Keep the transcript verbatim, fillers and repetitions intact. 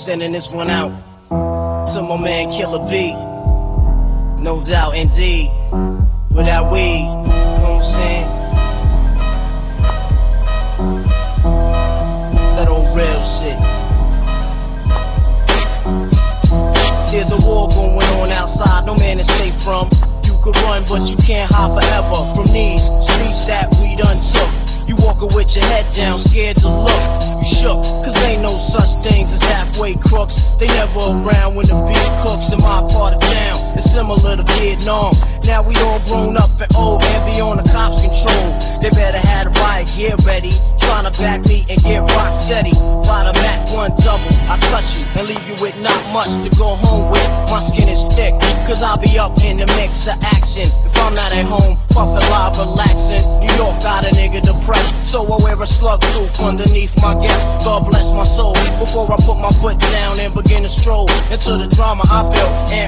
Sending this one out to my man Killer B. No doubt, indeed. Without weed, you know what I'm saying? That old real shit. There's a war going on outside, no man is safe from. You could run, but you can't hide forever from these streets that we done took. You walking with your head down, scared to look. You shook, cause ain't no such things as halfway crooks. They never around when the beat cooks in my part of town. It's similar to Vietnam. Now we all grown up and old and be on the cops' control. They better have the riot gear ready, trying to back me and get rock steady. By the Mac one double, I cut you and leave you with not much to go home with. My skin is thick, cause I'll be up in the mix of action. If I'm not at home, puffin' live, relaxing. New York got a nigga depressed, so I wear a slug proof underneath my gown. God bless my soul, before I put my foot down and begin to stroll into the drama I built.